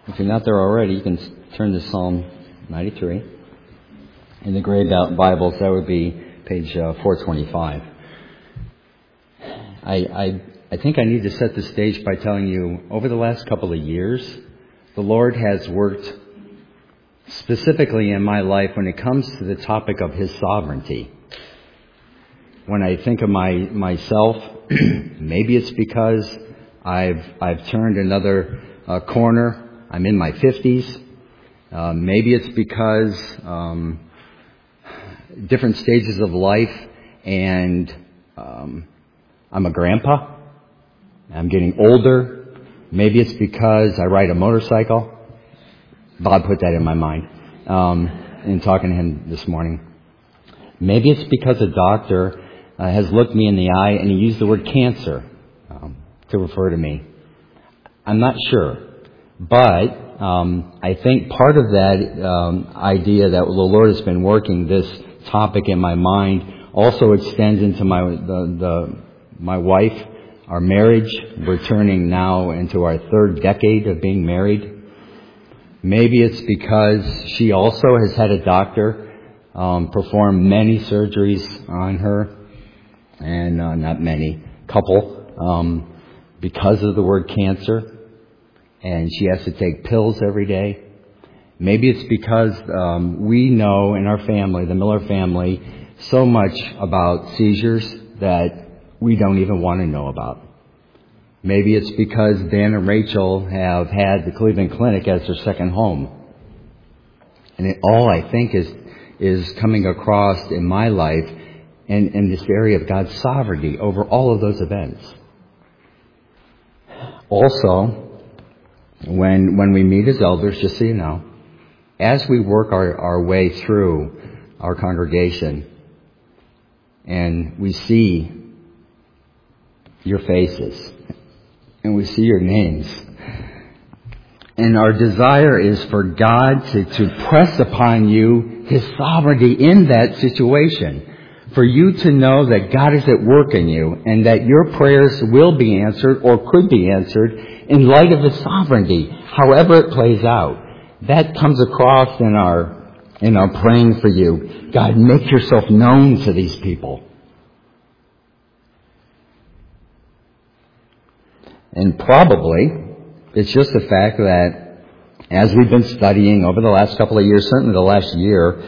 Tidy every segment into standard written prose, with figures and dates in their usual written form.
If you're not there already, you can turn to Psalm 93. In the Gray Bibles, that would be page 425. I think I need to set the stage by telling you, over the last couple of years, the Lord has worked specifically in my life when it comes to the topic of His sovereignty. When I think of myself, maybe it's because I've turned another corner. I'm in my 50s. Maybe it's because different stages of life, and I'm a grandpa. I'm getting older. Maybe it's because I ride a motorcycle. Bob put that in my mind in talking to him this morning. Maybe it's because a doctor has looked me in the eye and he used the word cancer to refer to me. I'm not sure. But I think part of that idea that the Lord has been working this topic in my mind also extends into my wife, our marriage. We're turning now into our third decade of being married. Maybe it's because she also has had a doctor perform many surgeries on her, and not many, couple, because of the word cancer. And she has to take pills every day. Maybe it's because we know in our family, the Miller family, so much about seizures that we don't even want to know about. Maybe it's because Dan and Rachel have had the Cleveland Clinic as their second home. And it all, I think, is coming across in my life in this area of God's sovereignty over all of those events. Also, when we meet as elders, just so you know, as we work our way through our congregation and we see your faces and we see your names, and our desire is for God to press upon you His sovereignty in that situation, for you to know that God is at work in you and that your prayers will be answered or could be answered in light of His sovereignty, however it plays out. That comes across in our praying for you. God, make yourself known to these people. And probably it's just the fact that as we've been studying over the last couple of years, certainly the last year,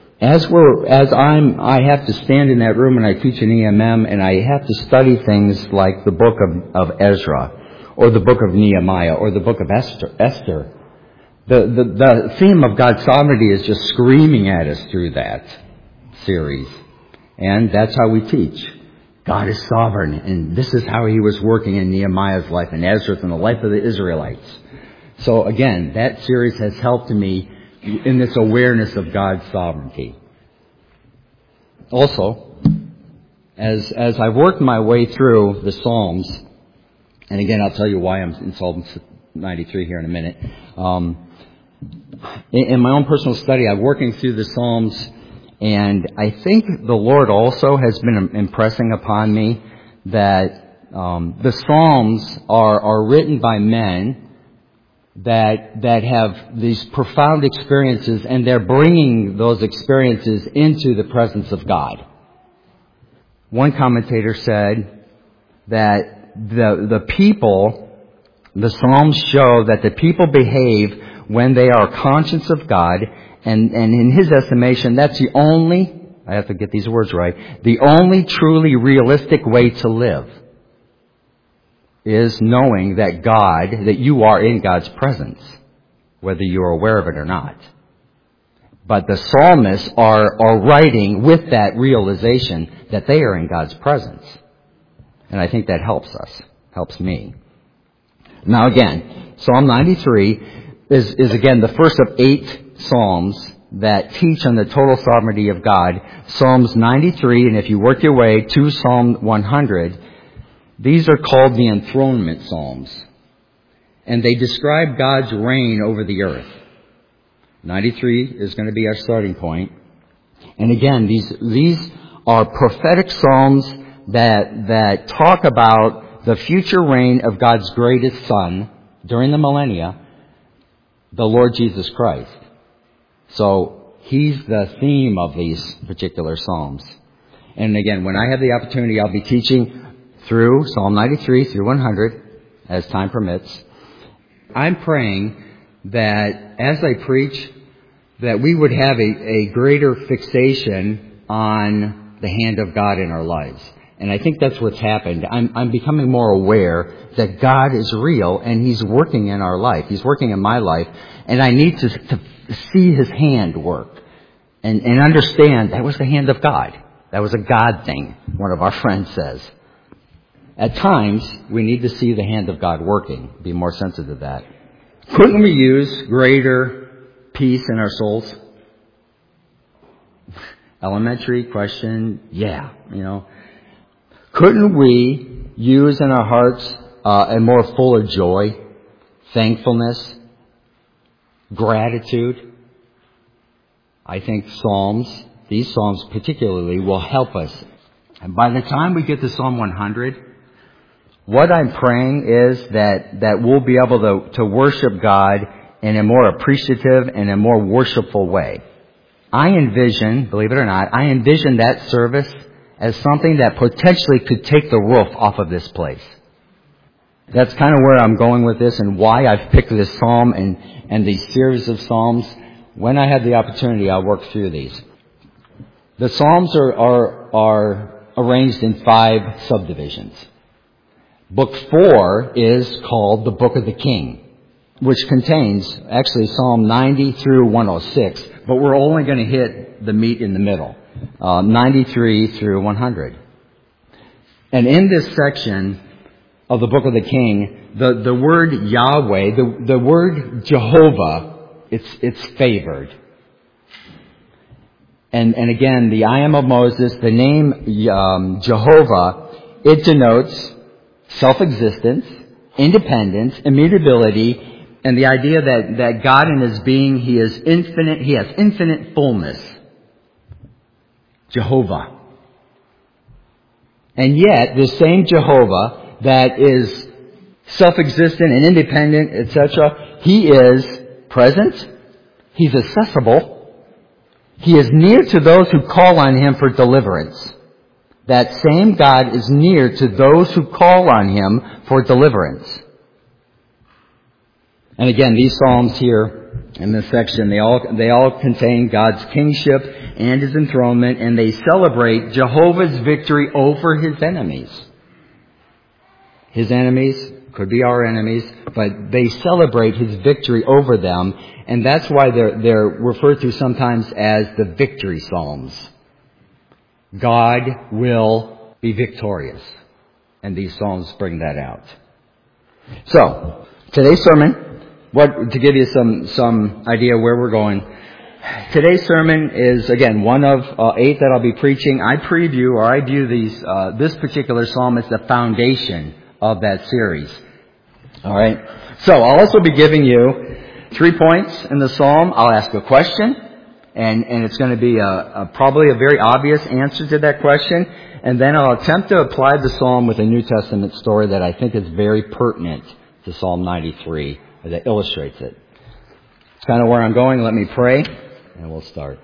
I have to stand in that room and I teach an EMM, and I have to study things like the book of Ezra, or the book of Nehemiah, or the book of Esther. The theme of God's sovereignty is just screaming at us through that series. And that's how we teach. God is sovereign, and this is how He was working in Nehemiah's life and Ezra's and the life of the Israelites. So again, that series has helped me in this awareness of God's sovereignty. Also, as I've worked my way through the Psalms, and again, I'll tell you why I'm in Psalm 93 here in a minute. In my own personal study, I'm working through the Psalms, and I think the Lord also has been impressing upon me that the Psalms are written by men that have these profound experiences, and they're bringing those experiences into the presence of God. One commentator said that the Psalms show that the people behave when they are conscious of God, and in his estimation, that's the only, I have to get these words right, the only truly realistic way to live is knowing that you are in God's presence, whether you're aware of it or not. But the psalmists are writing with that realization that they are in God's presence. And I think that helps us, helps me. Now again, Psalm 93 is again the first of 8 Psalms that teach on the total sovereignty of God. Psalms 93, and if you work your way to Psalm 100, these are called the enthronement Psalms. And they describe God's reign over the earth. 93 is going to be our starting point. And again, these are prophetic Psalms that talk about the future reign of God's greatest Son during the millennia, the Lord Jesus Christ. So He's the theme of these particular Psalms. And again, when I have the opportunity, I'll be teaching through Psalm 93 through 100 as time permits. I'm praying that as I preach, that we would have a greater fixation on the hand of God in our lives. And I think that's what's happened. I'm becoming more aware that God is real and He's working in our life. He's working in my life. And I need to see His hand work and understand that was the hand of God. That was a God thing, one of our friends says. At times, we need to see the hand of God working, be more sensitive to that. Couldn't we use greater peace in our souls? Elementary question, yeah, Couldn't we use in our hearts a more fuller joy, thankfulness, gratitude? I think these Psalms particularly, will help us. And by the time we get to Psalm 100, what I'm praying is that we'll be able to worship God in a more appreciative and a more worshipful way. I envision, believe it or not, that service as something that potentially could take the roof off of this place. That's kind of where I'm going with this and why I've picked this psalm and these series of psalms. When I have the opportunity, I'll work through these. The psalms are arranged in 5 subdivisions. Book 4 is called the Book of the King, which contains actually Psalm 90 through 106, but we're only going to hit the meat in the middle, 93 through 100. And in this section of the Book of the King, the word Yahweh, the word Jehovah, it's favored. And again, the I am of Moses, the name Jehovah, it denotes self-existence, independence, immutability, and the idea that God in His being, He is infinite, He has infinite fullness. Jehovah. And yet, the same Jehovah that is self-existent and independent, etc., He is present, He's accessible, He is near to those who call on Him for deliverance. That same God is near to those who call on Him for deliverance. And again, these Psalms here in this section, they all contain God's kingship and His enthronement, and they celebrate Jehovah's victory over His enemies. His enemies could be our enemies, but they celebrate His victory over them, and that's why they're referred to sometimes as the victory Psalms. God will be victorious. And these Psalms bring that out. So, today's sermon, to give you some idea where we're going. Today's sermon is, again, one of 8 that I'll be preaching. I view this particular Psalm as the foundation of that series. Alright? So, I'll also be giving you 3 points in the Psalm. I'll ask a question. And it's going to be probably a very obvious answer to that question. And then I'll attempt to apply the Psalm with a New Testament story that I think is very pertinent to Psalm 93, that illustrates it. It's kind of where I'm going. Let me pray, and we'll start.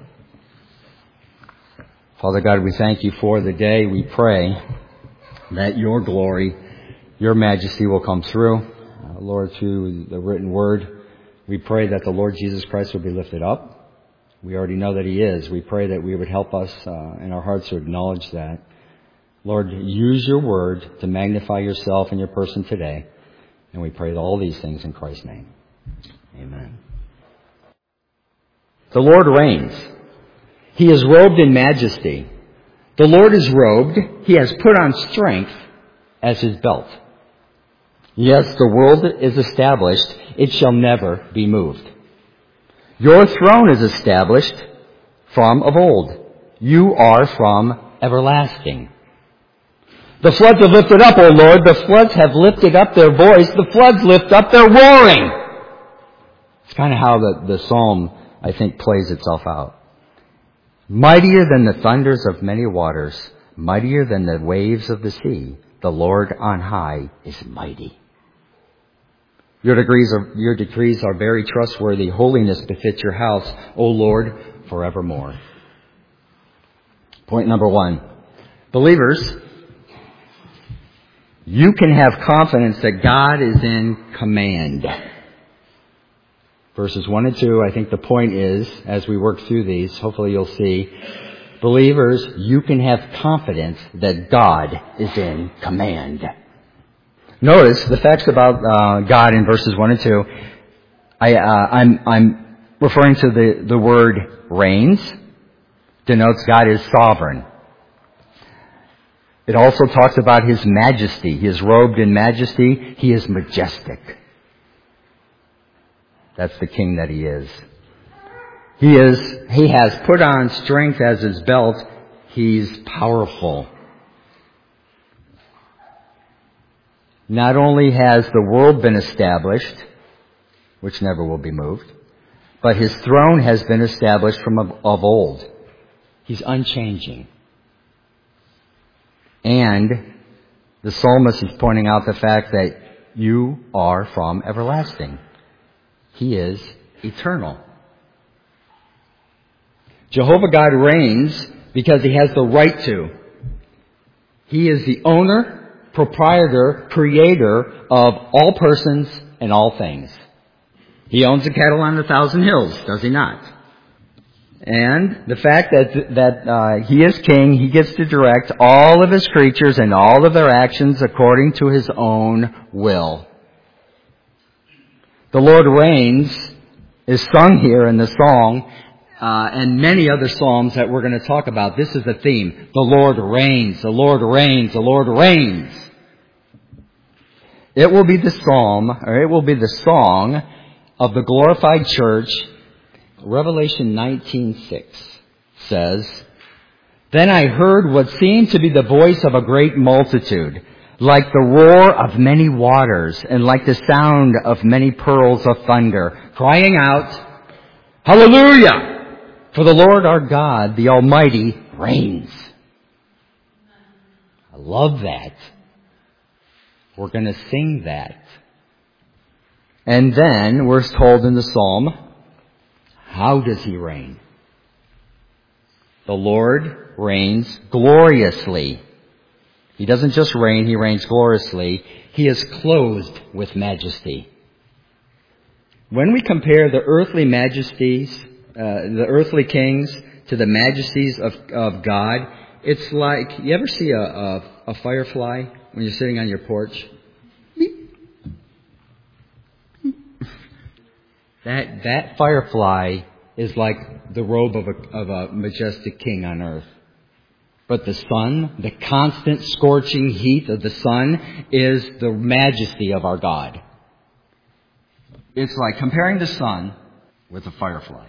Father God, we thank You for the day. We pray that Your glory, Your majesty will come through. Lord, through the written word, we pray that the Lord Jesus Christ will be lifted up. We already know that He is. We pray that we would help us in our hearts to acknowledge that. Lord, use Your word to magnify Yourself and Your person today. And we pray all these things in Christ's name. Amen. The Lord reigns. He is robed in majesty. The Lord is robed. He has put on strength as His belt. Yes, the world is established. It shall never be moved. Your throne is established from of old. You are from everlasting. The floods have lifted up, O Lord. The floods have lifted up their voice. The floods lift up their roaring. It's kind of how the psalm, I think, plays itself out. Mightier than the thunders of many waters, mightier than the waves of the sea, the Lord on high is mighty. Your decrees are very trustworthy. Holiness befits your house, O Lord, forevermore. Point number 1. Believers, you can have confidence that God is in command. Verses 1 and 2, I think the point is, as we work through these, hopefully you'll see, believers, you can have confidence that God is in command. Notice the facts about God in verses 1 and 2. I'm referring to the word reigns, denotes God is sovereign. It also talks about His majesty. He is robed in majesty. He is majestic. That's the King that He is. He has put on strength as His belt. He's powerful. Not only has the world been established, which never will be moved, but His throne has been established from of old. He's unchanging. And the psalmist is pointing out the fact that you are from everlasting. He is eternal. Jehovah God reigns because He has the right to. He is the owner, proprietor, creator of all persons and all things. He owns the cattle on 1,000 hills, does He not? And the fact that He is king, He gets to direct all of His creatures and all of their actions according to His own will. The Lord reigns is sung here in the song, and many other psalms that we're going to talk about. This is the theme. The Lord reigns, the Lord reigns, the Lord reigns. It will be the psalm, or it will be the song of the glorified church. Revelation 19:6 says, Then I heard what seemed to be the voice of a great multitude, like the roar of many waters, and like the sound of many pearls of thunder, crying out, Hallelujah! For the Lord our God, the Almighty, reigns. I love that. We're going to sing that. And then we're told in the psalm, how does He reign? The Lord reigns gloriously. He doesn't just reign, He reigns gloriously. He is clothed with majesty. When we compare the earthly majesties, the earthly kings, to the majesties of God, it's like, you ever see a firefly when you're sitting on your porch? That firefly is like the robe of a majestic king on earth. But the sun, the constant scorching heat of the sun, is the majesty of our God. It's like comparing the sun with a firefly.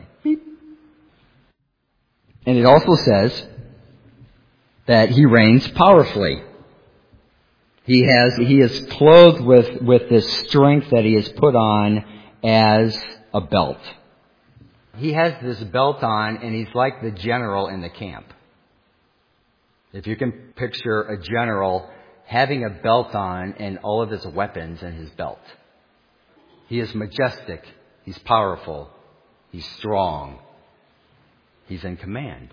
And it also says that He reigns powerfully. He is clothed with this strength that He has put on as a belt. He has this belt on, and He's like the general in the camp. If you can picture a general having a belt on and all of his weapons in his belt. He is majestic. He's powerful. He's strong. He's in command.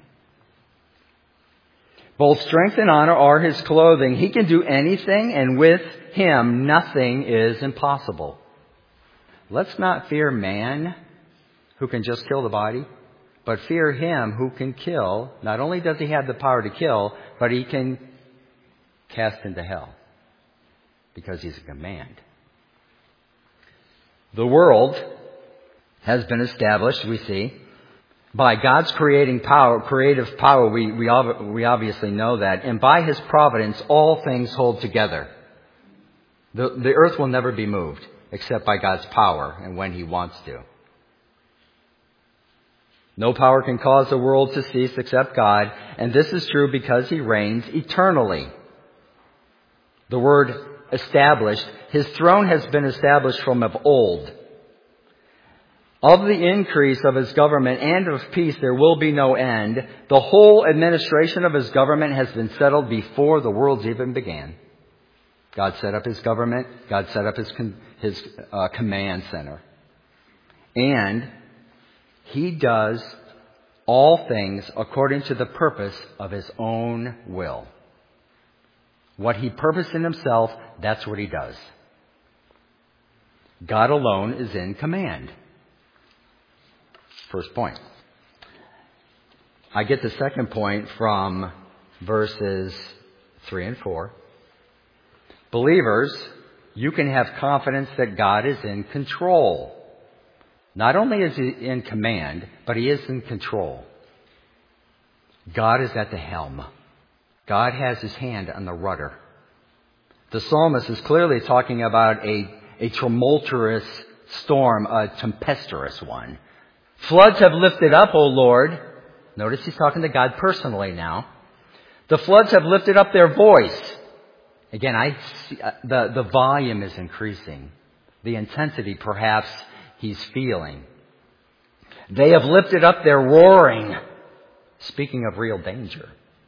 Both strength and honor are His clothing. He can do anything, and with Him nothing is impossible. Let's not fear man, who can just kill the body, but fear Him who can kill. Not only does He have the power to kill, but He can cast into hell, because He's a command. The world has been established, we see, by God's creative power. We obviously know that. And by His providence, all things hold together. The earth will never be moved except by God's power and when He wants to. No power can cause the world to cease except God, and this is true because He reigns eternally. The word established, His throne has been established from of old. Of the increase of His government and of peace there will be no end. The whole administration of His government has been settled before the worlds even began. God set up His government. God set up His his command center. And he does all things according to the purpose of his own will. What he purposed in himself, that's what he does. God alone is in command. First point. I get the second point from verses 3 and 4. Believers, you can have confidence that God is in control. Not only is he in command, but he is in control. God is at the helm. God has his hand on the rudder. The psalmist is clearly talking about a tumultuous storm, a tempestuous one. Floods have lifted up, O Lord. Notice he's talking to God personally now. The floods have lifted up their voice. Again, I see, the volume is increasing. The intensity, perhaps, he's feeling. They have lifted up their roaring. Speaking of real danger.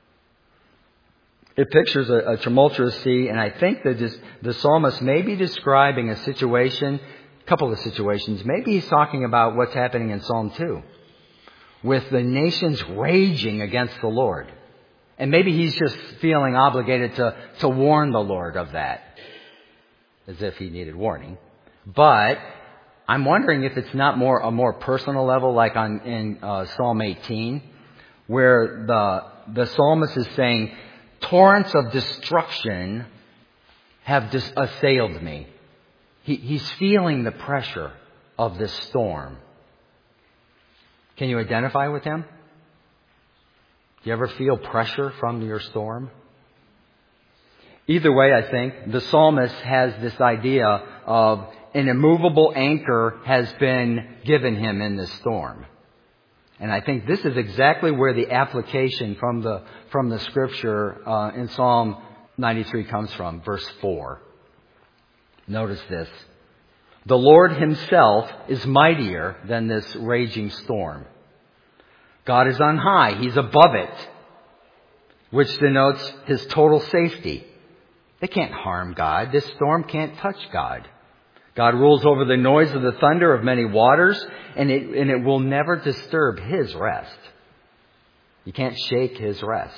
It pictures a tumultuous sea, and I think that the psalmist may be describing a situation, a couple of situations. Maybe he's talking about what's happening in Psalm 2, with the nations raging against the Lord. And maybe he's just feeling obligated to warn the Lord of that, as if he needed warning. But I'm wondering if it's not a more personal level, like in Psalm 18, where the psalmist is saying, torrents of destruction have assailed me. He's feeling the pressure of this storm. Can you identify with him? Do you ever feel pressure from your storm? Either way, I think the psalmist has this idea of an immovable anchor has been given him in this storm. And I think this is exactly where the application from the scripture in Psalm 93 comes from, verse 4. Notice this. The Lord himself is mightier than this raging storm. God is on high. He's above it, which denotes his total safety. They can't harm God. This storm can't touch God. God rules over the noise of the thunder of many waters, and it will never disturb his rest. You can't shake his rest.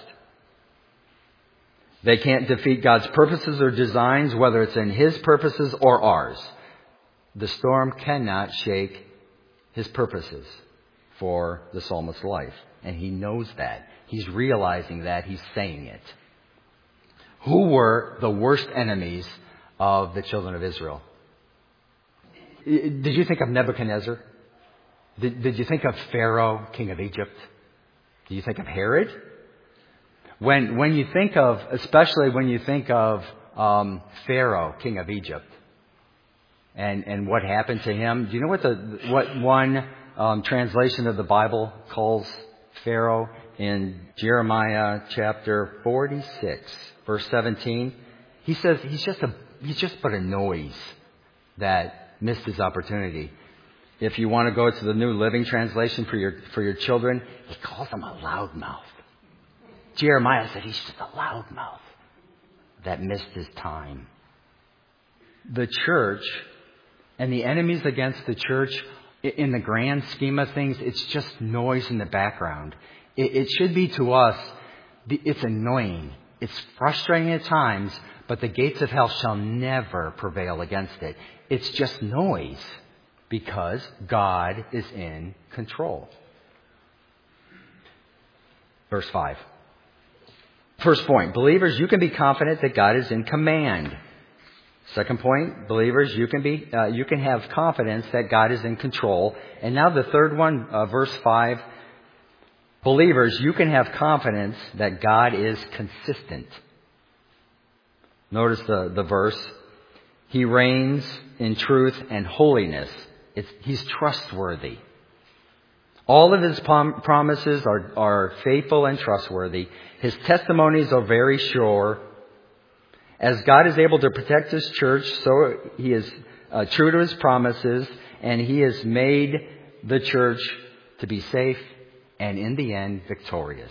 They can't defeat God's purposes or designs, whether it's in his purposes or ours. The storm cannot shake his purposes for the psalmist's life. And he knows that. He's realizing that. He's saying it. Who were the worst enemies of the children of Israel? Did you think of Nebuchadnezzar? Did you think of Pharaoh, king of Egypt? Did you think of Herod? When you think of, especially when you think of Pharaoh, king of Egypt, and what happened to him, do you know what one translation of the Bible calls Pharaoh? In Jeremiah chapter 46, verse 17, he says he's just but a noise that missed his opportunity. If you want to go to the New Living Translation for your children, he calls them a loudmouth. Jeremiah said he's just a loudmouth that missed his time. The church and the enemies against the church, in the grand scheme of things, it's just noise in the background. It should be to us, it's annoying. It's frustrating at times, but the gates of hell shall never prevail against it. It's just noise because God is in control. Verse 5. First point, believers, you can be confident that God is in command. Second point, believers, you can have confidence that God is in control. And now the third one, verse 5, believers, you can have confidence that God is consistent. Notice the verse. He reigns in truth and holiness. He's trustworthy. All of his promises are faithful and trustworthy. His testimonies are very sure. As God is able to protect his church, so he is true to his promises, and he has made the church to be safe and in the end victorious.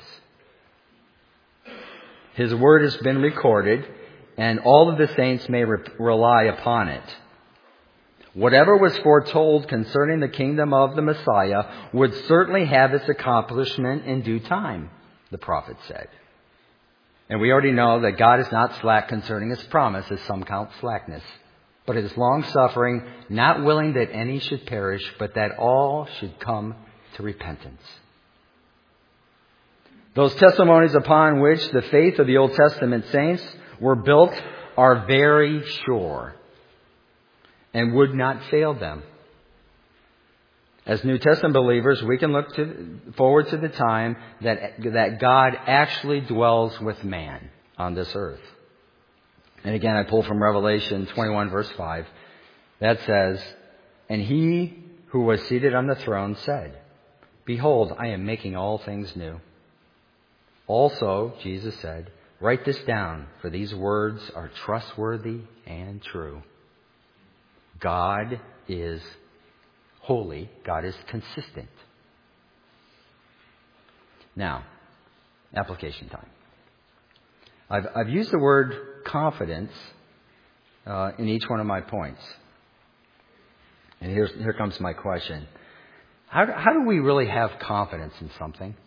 His word has been recorded, and all of the saints may rely upon it. Whatever was foretold concerning the kingdom of the Messiah would certainly have its accomplishment in due time, the prophet said. And we already know that God is not slack concerning His promise, as some count slackness, but is long-suffering, not willing that any should perish, but that all should come to repentance. Those testimonies upon which the faith of the Old Testament saints were built are very sure and would not fail them. As New Testament believers, we can look forward to the time that God actually dwells with man on this earth. And again, I pull from Revelation 21, verse 5. That says, "And He who was seated on the throne said, 'Behold, I am making all things new.' Also, Jesus said, 'Write this down, for these words are trustworthy and true.'" God is holy. God is consistent. Now, application time. I've used the word confidence in each one of my points. And here comes my question. How do we really have confidence in something?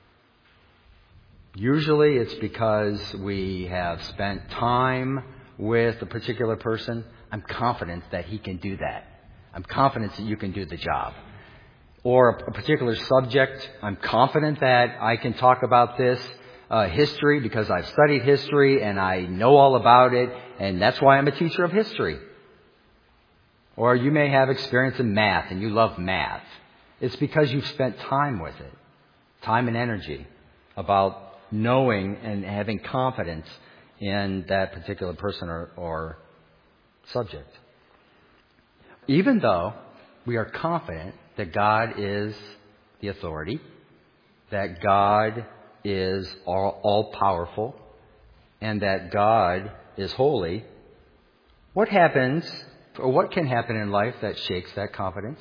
Usually it's because we have spent time with a particular person. I'm confident that he can do that. I'm confident that you can do the job. Or a particular subject, I'm confident that I can talk about this history because I've studied history and I know all about it, and that's why I'm a teacher of history. Or you may have experience in math and you love math. It's because you've spent time with it, time and energy, about knowing and having confidence in that particular person or subject. Even though we are confident that God is the authority, that God is all-powerful, and that God is holy, what can happen in life that shakes that confidence?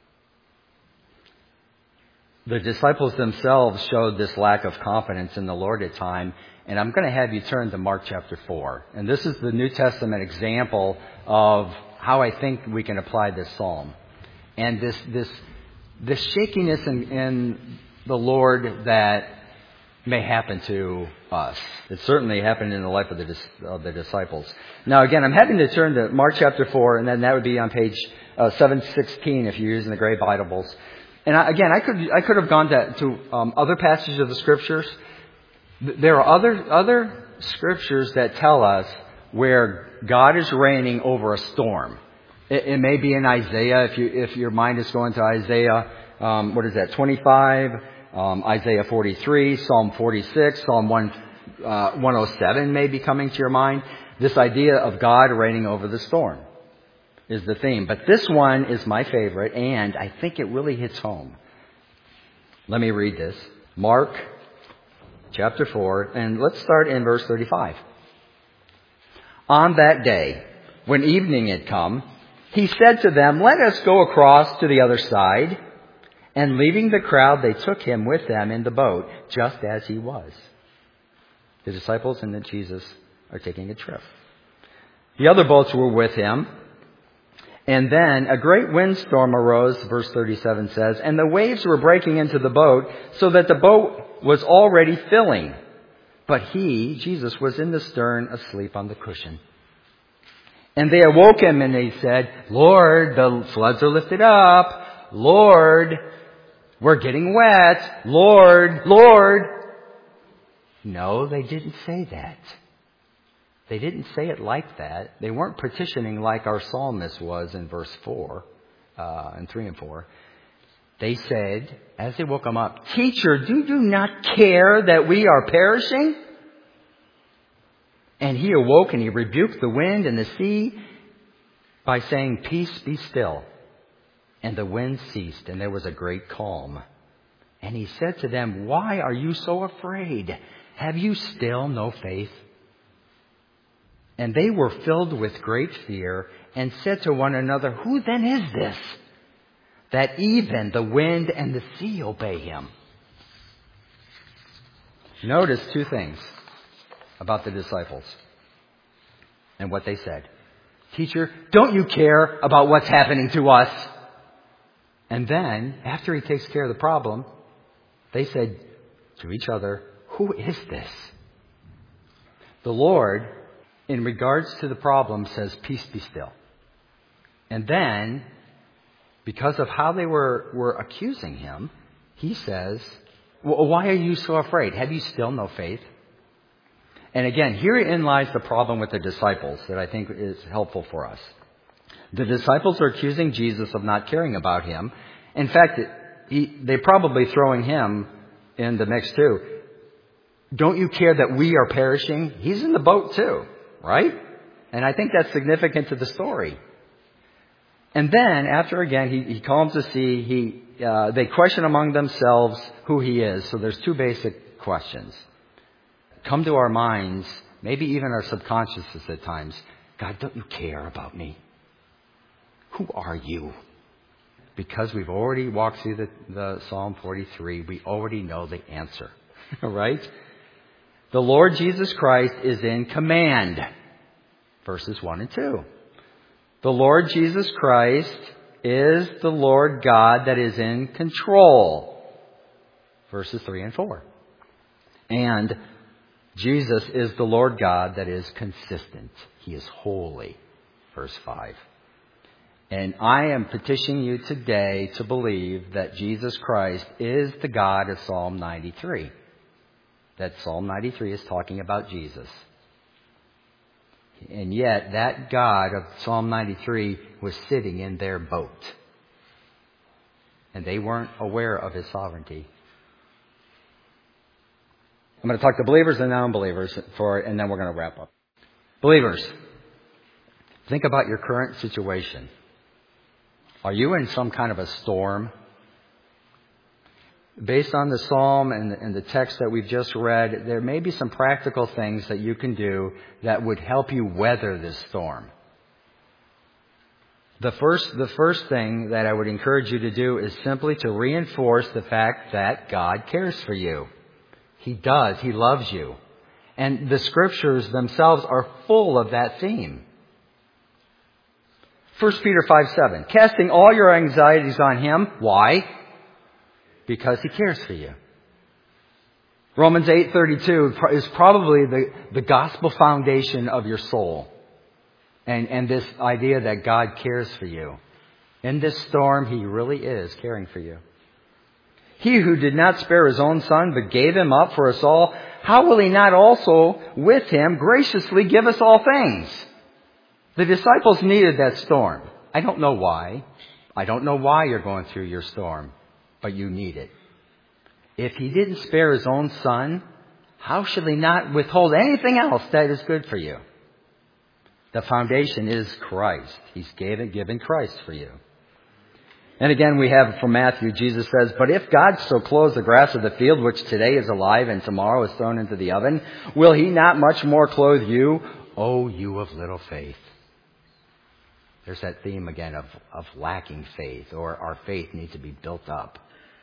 The disciples themselves showed this lack of confidence in the Lord at time, and I'm going to have you turn to Mark chapter 4. And this is the New Testament example of how I think we can apply this psalm. And this shakiness in the Lord that may happen to us. It certainly happened in the life of the disciples. Now again, I'm having to turn to Mark chapter 4, and then that would be on page 716 if you're using the Gray Bibles. And I could have gone to other passages of the Scriptures. There are other Scriptures that tell us where God is reigning over a storm. It may be in Isaiah, if your mind is going to Isaiah, 25, Isaiah 43, Psalm 46, Psalm 107 may be coming to your mind. This idea of God reigning over the storm is the theme. But this one is my favorite, and I think it really hits home. Let me read this. Mark chapter 4, and let's start in verse 35. On that day, when evening had come, he said to them, "Let us go across to the other side." And leaving the crowd, they took him with them in the boat, just as he was. The disciples and then Jesus are taking a trip. The other boats were with him. And then a great windstorm arose, verse 37 says, and the waves were breaking into the boat, so that the boat was already filling. But he, Jesus, was in the stern, asleep on the cushion. And they awoke him, and they said, "Lord, the floods are lifted up. Lord, we're getting wet. Lord, Lord." No, they didn't say that. They didn't say it like that. They weren't petitioning like our psalmist was in verse 4, and 3 and 4. They said, as they woke him up, "Teacher, do you not care that we are perishing?" And he awoke and he rebuked the wind and the sea by saying, "Peace, be still." And the wind ceased, and there was a great calm. And he said to them, "Why are you so afraid? Have you still no faith?" And they were filled with great fear and said to one another, "Who then is this, that even the wind and the sea obey him?" Notice two things about the disciples and what they said. Teacher, don't you care about what's happening to us? And then, after he takes care of the problem, they said to each other, who is this? The Lord, in regards to the problem, says, peace be still. And then, because of how they were accusing him, he says, well, why are you so afraid? Have you still no faith? And again, herein lies the problem with the disciples that I think is helpful for us. The disciples are accusing Jesus of not caring about him. In fact, they're probably throwing him in the mix too. Don't you care that we are perishing? He's in the boat too, right? And I think that's significant to the story. And then, after again, he calms the sea, they question among themselves who he is. So there's two basic questions. Come to our minds, maybe even our subconsciouses at times. God, don't you care about me? Who are you? Because we've already walked through the Psalm 43, we already know the answer, right? The Lord Jesus Christ is in command, verses 1 and 2. The Lord Jesus Christ is the Lord God that is in control, verses 3 and 4. And Jesus is the Lord God that is consistent. He is holy, verse 5. And I am petitioning you today to believe that Jesus Christ is the God of Psalm 93. That Psalm 93 is talking about Jesus. And yet, that God of Psalm 93 was sitting in their boat. And they weren't aware of his sovereignty. I'm going to talk to believers and non-believers and then we're going to wrap up. Believers, think about your current situation. Are you in some kind of a storm? Based on the psalm and the text that we've just read, there may be some practical things that you can do that would help you weather this storm. The first thing that I would encourage you to do is simply to reinforce the fact that God cares for you. He does. He loves you. And the scriptures themselves are full of that theme. 1 Peter 5:7, casting all your anxieties on him. Why? Because he cares for you. Romans 8:32 is probably the gospel foundation of your soul. And this idea that God cares for you. In this storm, he really is caring for you. He who did not spare his own son, but gave him up for us all, how will he not also with him graciously give us all things? The disciples needed that storm. I don't know why. I don't know why you're going through your storm, but you need it. If he didn't spare his own son, how should he not withhold anything else that is good for you? The foundation is Christ. He's given Christ for you. And again, we have from Matthew, Jesus says, but if God so clothes the grass of the field, which today is alive and tomorrow is thrown into the oven, will he not much more clothe you, O you of little faith? There's that theme again of lacking faith, or our faith needs to be built up.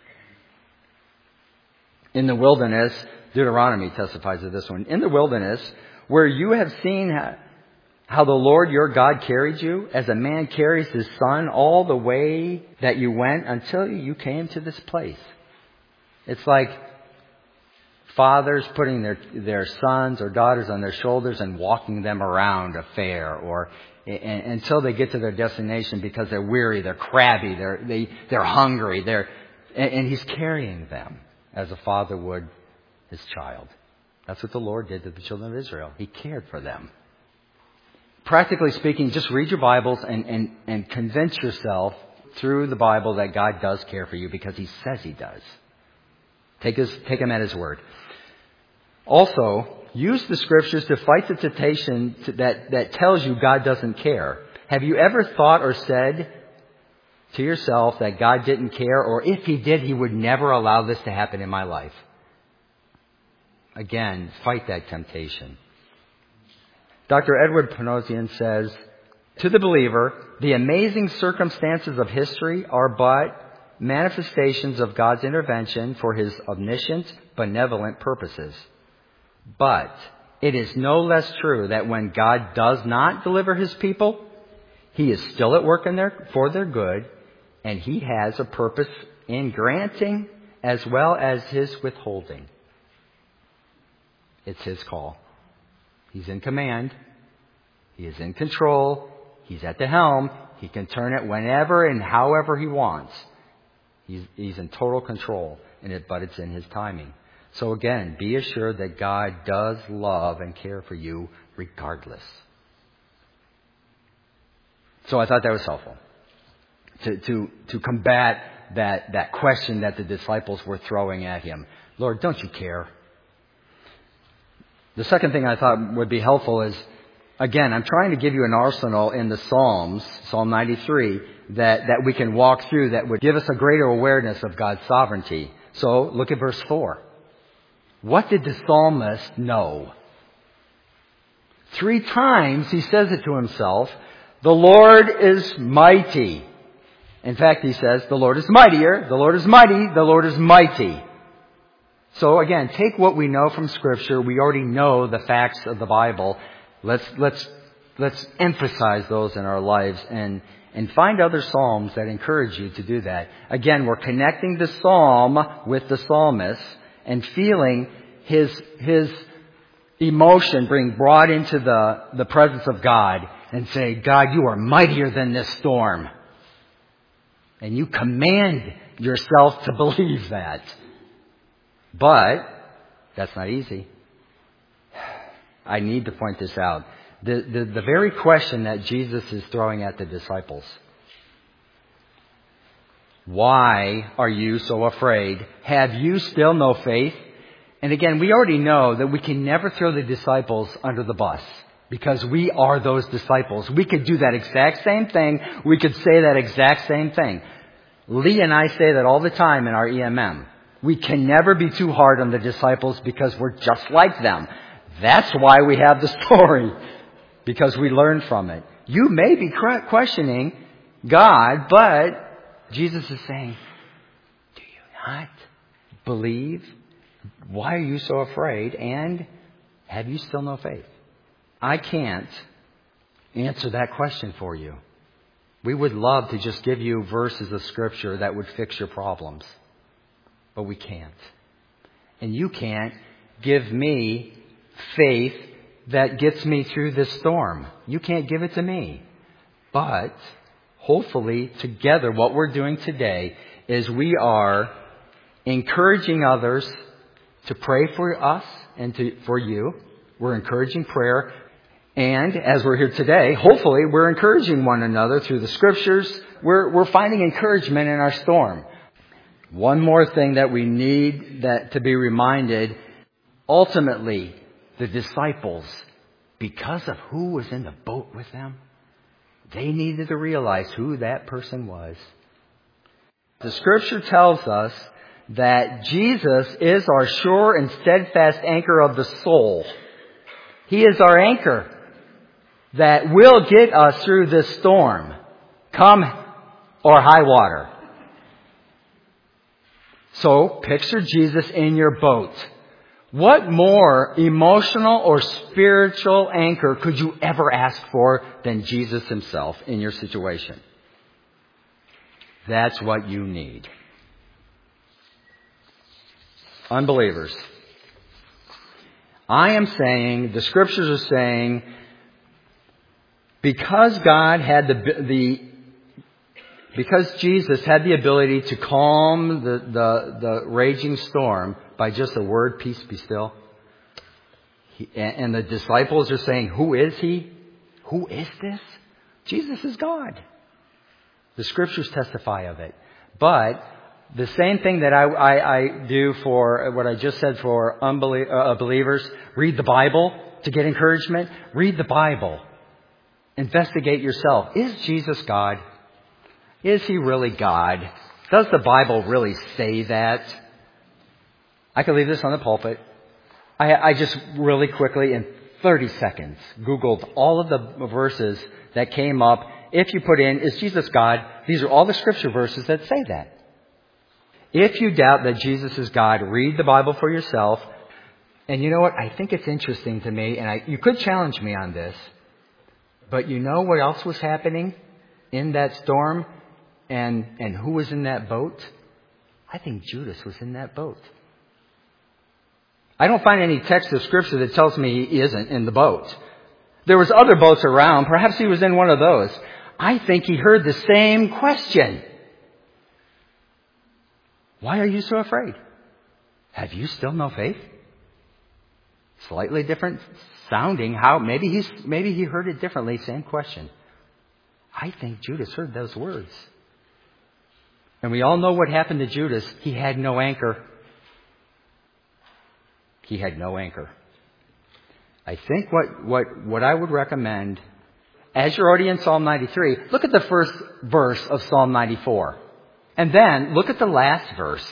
In the wilderness, Deuteronomy testifies to this one. In the wilderness, where you have seen how the Lord your God carried you, as a man carries his son all the way that you went until you came to this place. It's like fathers putting their sons or daughters on their shoulders and walking them around a fair or until they get to their destination because they're weary, they're crabby, they're hungry, and he's carrying them as a father would his child. That's what the Lord did to the children of Israel. He cared for them. Practically speaking, just read your Bibles and convince yourself through the Bible that God does care for you because he says he does. Take him at his word. Also, use the scriptures to fight the temptation that tells you God doesn't care. Have you ever thought or said to yourself that God didn't care, or if he did, he would never allow this to happen in my life? Again, fight that temptation. Dr. Edward Panosian says, to the believer, the amazing circumstances of history are but manifestations of God's intervention for his omniscient, benevolent purposes. But it is no less true that when God does not deliver his people, He is still at work for their good, and He has a purpose in granting as well as His withholding. It's His call. He's in command. He is in control. He's at the helm. He can turn it whenever and however He wants. He's in total control, but it's in His timing. So again, be assured that God does love and care for you regardless. So I thought that was helpful to combat that question that the disciples were throwing at Him. Lord, don't you care? The second thing I thought would be helpful is, again, I'm trying to give you an arsenal in the Psalms, Psalm 93, that we can walk through that would give us a greater awareness of God's sovereignty. So look at verse 4. What did the psalmist know? 3 times he says it to himself, the Lord is mighty. In fact, he says, the Lord is mightier, the Lord is mighty, the Lord is mighty. So again, take what we know from Scripture. We already know the facts of the Bible. Let's emphasize those in our lives and find other psalms that encourage you to do that. Again, we're connecting the psalm with the psalmist and feeling his emotion being brought into the presence of God and say, God, you are mightier than this storm. And you command yourself to believe that. But that's not easy. I need to point this out. The very question that Jesus is throwing at the disciples. Why are you so afraid? Have you still no faith? And again, we already know that we can never throw the disciples under the bus because we are those disciples. We could do that exact same thing. We could say that exact same thing. Lee and I say that all the time in our EMM. We can never be too hard on the disciples because we're just like them. That's why we have the story, because we learn from it. You may be questioning God, but Jesus is saying, do you not believe? Why are you so afraid? And have you still no faith? I can't answer that question for you. We would love to just give you verses of Scripture that would fix your problems. But we can't. And you can't give me faith that gets me through this storm. You can't give it to me. But hopefully together what we're doing today is we are encouraging others to pray for us and for you. We're encouraging prayer. And as we're here today, hopefully we're encouraging one another through the Scriptures. We're finding encouragement in our storm. One more thing that we need to be reminded, ultimately, the disciples, because of who was in the boat with them, they needed to realize who that person was. The Scripture tells us that Jesus is our sure and steadfast anchor of the soul. He is our anchor that will get us through this storm, come or high water. So, picture Jesus in your boat. What more emotional or spiritual anchor could you ever ask for than Jesus Himself in your situation? That's what you need. Unbelievers, I am saying, the Scriptures are saying, because God had because Jesus had the ability to calm the raging storm by just the word, peace be still. And the disciples are saying, who is He? Who is this? Jesus is God. The Scriptures testify of it. But the same thing that I do for what I just said for believers, read the Bible to get encouragement. Read the Bible. Investigate yourself. Is Jesus God? Is He really God? Does the Bible really say that? I could leave this on the pulpit. I just really quickly, in 30 seconds, Googled all of the verses that came up. If you put in, is Jesus God? These are all the Scripture verses that say that. If you doubt that Jesus is God, read the Bible for yourself. And you know what? I think it's interesting to me, and you could challenge me on this, but you know what else was happening in that storm and who was in that boat? I think Judas was in that boat. I don't find any text of Scripture that tells me he isn't in the boat. There was other boats around. Perhaps he was in one of those. I think he heard the same question. Why are you so afraid? Have you still no faith? Slightly different sounding. Maybe he heard it differently. Same question. I think Judas heard those words. And we all know what happened to Judas. He had no anchor. He had no anchor. I think what I would recommend, as you're already in Psalm 93, look at the first verse of Psalm 94. And then look at the last verse.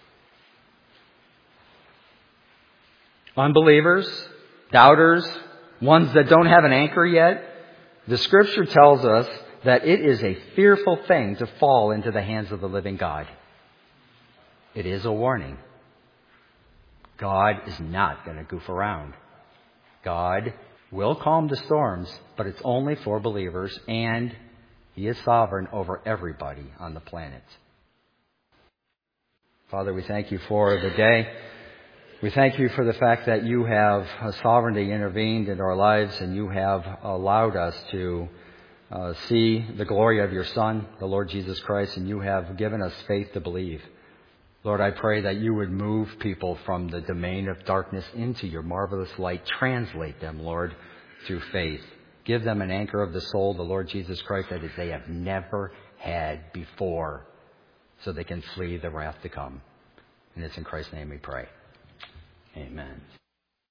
Unbelievers, doubters, ones that don't have an anchor yet, the Scripture tells us that it is a fearful thing to fall into the hands of the living God. It is a warning. God is not going to goof around. God will calm the storms, but it's only for believers, and He is sovereign over everybody on the planet. Father, we thank You for the day. We thank You for the fact that You have sovereignly intervened in our lives, and You have allowed us to see the glory of Your Son, the Lord Jesus Christ, and You have given us faith to believe. Lord, I pray that You would move people from the domain of darkness into Your marvelous light. Translate them, Lord, through faith. Give them an anchor of the soul, the Lord Jesus Christ, that they have never had before, so they can flee the wrath to come. And it's in Christ's name we pray. Amen.